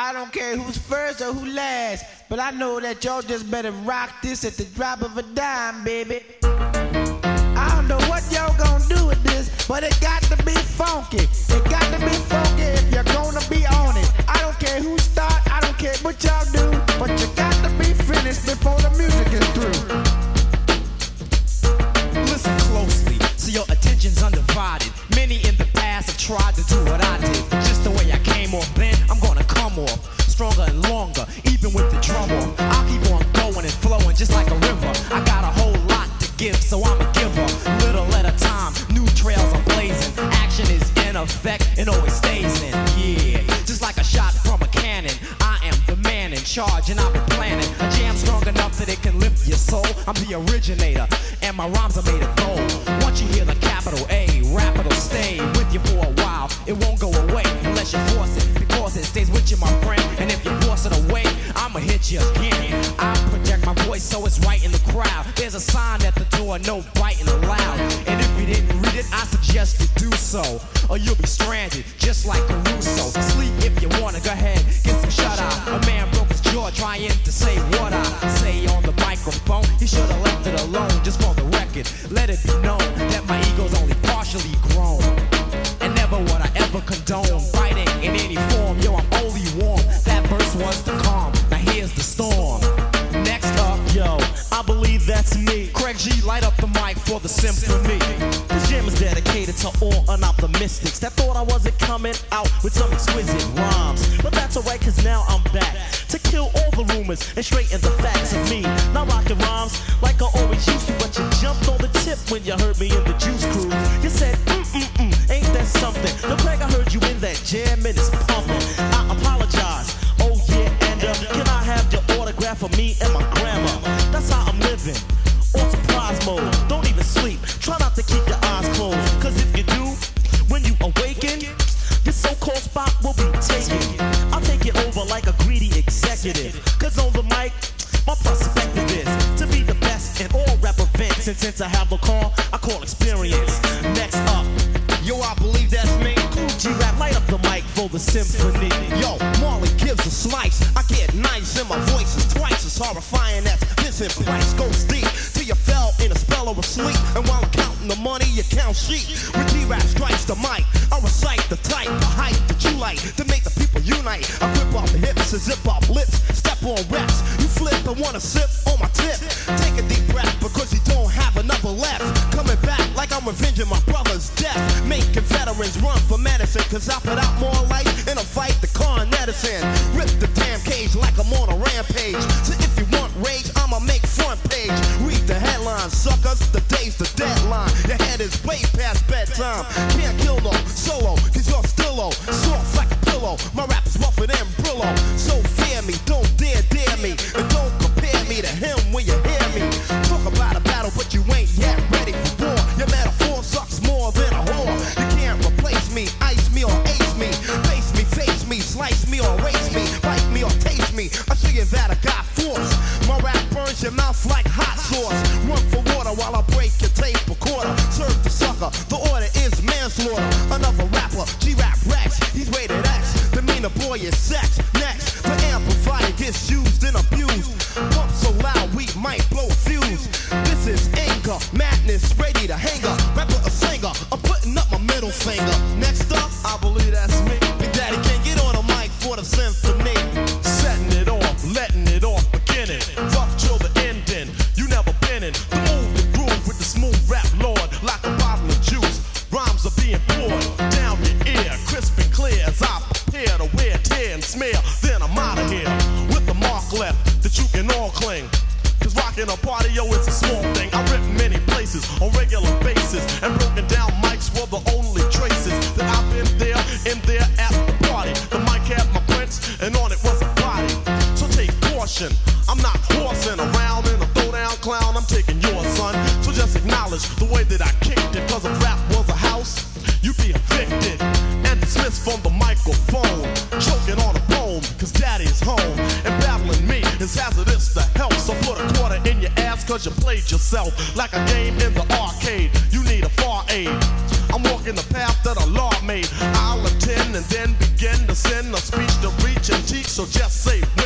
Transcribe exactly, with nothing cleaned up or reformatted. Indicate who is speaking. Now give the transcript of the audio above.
Speaker 1: I don't care who's first or who last, but I know that y'all just better rock this at the drop of a dime, baby. I don't know what y'all gonna do with this, but it got to be funky. It got to be funky if you're gonna be on it. I don't care who start, I don't care what y'all do, but you got to be finished before the music is through.
Speaker 2: Listen closely, so your attention's undivided. Many in the past have tried to do what I did. Just the way I came off then, I'm gonna come off stronger and longer, even with the drum off. I'll keep on going and flowing just like a river. I got a whole lot to give, so I'm a giver. Little at a time, new trails are blazing. Action is in effect and always stays in. Yeah, just like a shot from a cannon. I am the man in charge and I've been planning a jam strong enough that it can lift your soul. I'm the originator and my rhymes are made of gold. Once you hear the capital A, rap it'll stay with you for a while. It won't go away unless you force it, because it stays with you, my friend. And if you force it away, I'ma hit you again. I project my voice so it's right in the crowd. There's a sign at the door, no biting allowed. And if you didn't read it, I suggest you do so, or you'll be stranded just like Caruso. Sleep if you wanna, go ahead, get some shut eye. A man broke his jaw trying to say what I say on the microphone. He should've left it alone, just for the record. Let it be known that my ego's only partially grown, and never would I ever condone fighting in any form. Yo, I'm only warm. That verse was the calm. Now here's the storm. Next up,
Speaker 3: yo, I believe that's me.
Speaker 2: Craig G, light up the mic for the symphony.
Speaker 3: This jam is dedicated to all unoptimistics that thought I wasn't coming out with some exquisite rhymes. But that's alright, cause now I'm back to kill all the rumors and straighten the facts of me. Now rocking rhymes like I always used to, but you jumped on the tip when you heard me in the Juice Crew. You said, mm-mm-mm, ain't that something? Yo, Craig, I heard you in that jam and it's pumping. I apologize, oh yeah, and uh, can I have your autograph for me and my grandma? That's how I'm living, on surprise mode. Don't even sleep, try not to keep your eyes closed, cause if you do, when you awaken, your so-called spot will be taken. I'll take it over like a greedy executive, cause on the mic, my perspective is to be the best in all rap events. And since I have a call, I call experience. Next up,
Speaker 4: yo, I believe that's me.
Speaker 3: Cool G-Rap, light up the mic for the symphony.
Speaker 4: Yo, Marley gives a slice. I get nice and my voice is twice as horrifying as Vincent Price goes deep till you fell in a spell of sleep. And while I'm counting the money, you count sheep. When G-Rap strikes the mic, I recite the type, the height that you like to make the people unite. I grip off the hips and zip off lips, step on reps. You flip and wanna sip on my tip. Take a deep breath because you don't have another left. Coming back like I'm revenging my brother's death. Making veterans run for medicine, cause I put out more life in a fight the Con Edison. Rip the damn cage like I'm on a rampage. So if you want rage, I'ma make front page. Read the headlines, suckers, the day's the deadline. Your head is way past bedtime. Can't kill no solo, cause you're still low. Soft like a pillow, my rap is rougher than Brillo. So fear me, don't dare dare me, and don't compare me to him when you hear me. Talk about a battle, but you ain't yet ready for war. Your metaphor sucks more than a whore. You can't replace me, ice me or ace me. Face me, face me, slice me or race me. Bite me or taste me, I show you that I got force. My rap burns your mouth like hot sauce. Run for water while I break your tape recorder. Serve the sucker, the order is manslaughter. Another rapper, G-Rap Rex, he's rated X. The meaner boy is sex. Next, the amplifier gets used and abused. Pump so loud we might blow a fuse. This is anger, madness, ready to hang up. Rapper or singer, I'm putting up my middle finger. Next up, I believe that's me. Big Daddy can't get on a mic for the symphony.
Speaker 3: setting it off, letting it off, beginning. Rough till the ending, you never been in. The move, the groove with the smooth rap lord. Like a bottle of juice, rhymes are being poured down your ear, crisp and clear as I prepare to wear, tear and smear. Then I'm out of here with the mark left that you can all cling. Cause rocking a party, yo, it's a small thing. I rip many places on regular basis, and broken down mics were the only traces that I've been there, in there at the party. The mic had my prints, and on it was a body. So take caution, I'm not horsing around in a throwdown clown. I'm taking yours, son. So just acknowledge the way that I kicked it. Cause if rap was a house, you'd be evicted and dismissed from the microphone. Choking on a bone, cause daddy's home. And battling me is hazardous to health. So put a quarter in your ass cause you played yourself. Like a game in the arcade, you need a far aid. I'm walking the path that a law made. I'll attend and then begin to send a speech to reach and teach. So so just say